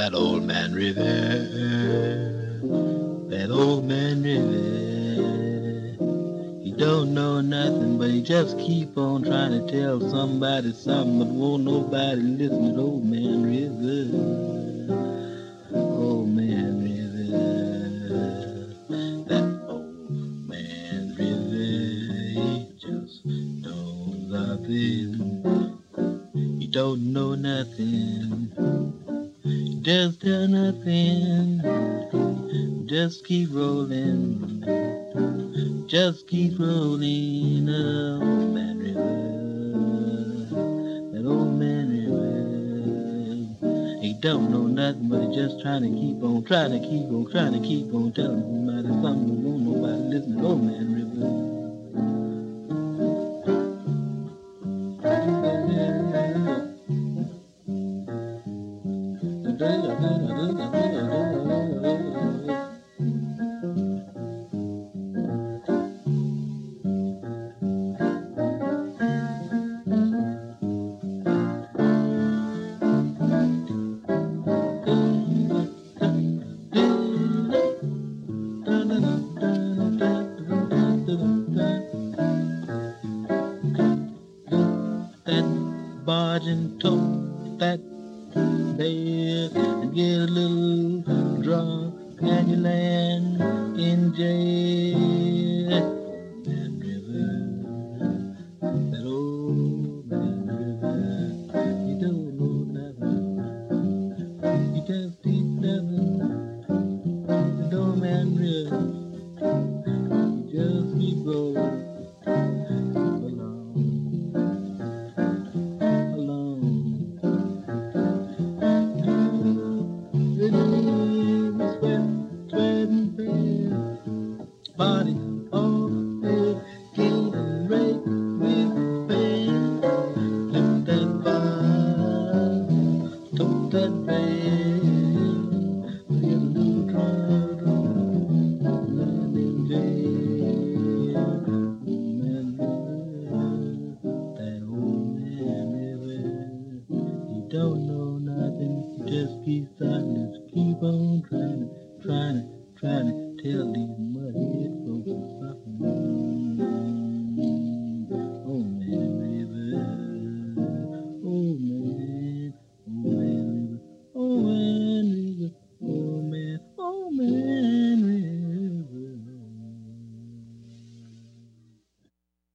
that old man river, that old man river. He don't know nothing, but he just keep on trying to tell somebody something, but won't nobody listen to old man river, old man river. That old man river, he just don't love him. He don't know nothing. Just tell nothing, just keep rolling, just keep rolling, old man river, that old man river. He don't know nothing, but he just trying to keep on, trying to keep on, trying to keep on telling somebody something, but won't nobody listen to old man river. That barge and tote that bed and get a little drunk and you land in jail. Man River, that old man River, you don't know nothing, you just keep nothing. That old man River, you just keep rolling along, along. Body all filled, getting right with pain. Lift that bar, tote that bag, get a little drunk, land in jail. Man River, that old man River, he don't know nothing, he just keeps trying to keep on trying